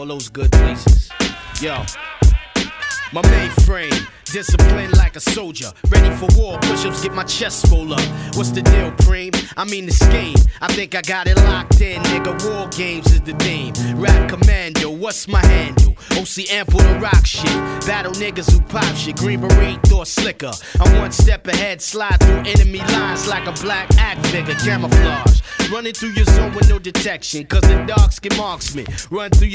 all those good places. Yo. My mainframe, disciplined like a soldier. Ready for war, push-ups get my chest swole up. What's the deal, Preem? I mean the scheme. I think I got it locked in, nigga. War games is the theme. Rap commando, what's my handle? OC ample to rock shit. Battle niggas who pop shit. Green beret, Thor slicker. I'm one step ahead, slide through enemy lines like a black act figure. Camouflage. Running through your zone with no detection, cause the dark skin marks me. Run through your